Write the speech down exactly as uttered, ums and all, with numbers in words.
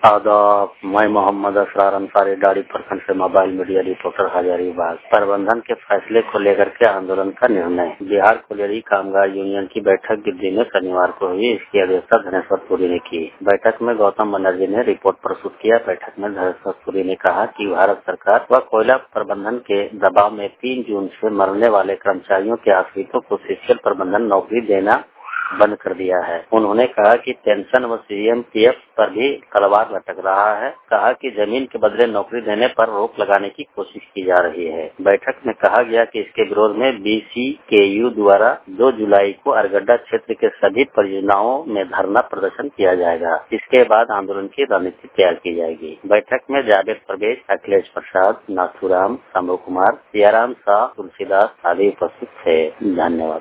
आदाब, मैं मोहम्मद असरार अंसारी डाड़ी प्रखंड से मोबाइल मीडिया रिपोर्टर हजारीबाग। प्रबंधन के फैसले को लेकर के आंदोलन का निर्णय। बिहार कोयलरी कामगार यूनियन की बैठक गिद्दी में शनिवार को हुई। इसकी अध्यक्षता धनेश्वर पुरी ने की। बैठक में गौतम बनर्जी ने रिपोर्ट प्रस्तुत किया। बैठक में धनेश्वर पुरी ने कहा कि भारत सरकार व कोयला प्रबंधन के दबाव में तीन जून से मरने वाले कर्मचारियों के आश्रितों को शिक्षण प्रबंधन नौकरी देना बंद कर दिया है। उन्होंने कहा कि पेंशन व सीएम पीएफ पर भी तलवार लटक रहा है। कहा कि जमीन के बदले नौकरी देने पर रोक लगाने की कोशिश की जा रही है। बैठक में कहा गया कि इसके विरोध में बीसीकेयू द्वारा दो जुलाई को अरगड्डा क्षेत्र के सभी परियोजनाओं में धरना प्रदर्शन किया जाएगा। इसके बाद आंदोलन की रणनीति तैयार की जाएगी। बैठक में जावेद परवेज, अखिलेश प्रसाद, नाथुराम, शंभू कुमार, सियाराम शाह, तुलसीदास आदि उपस्थित थे। धन्यवाद।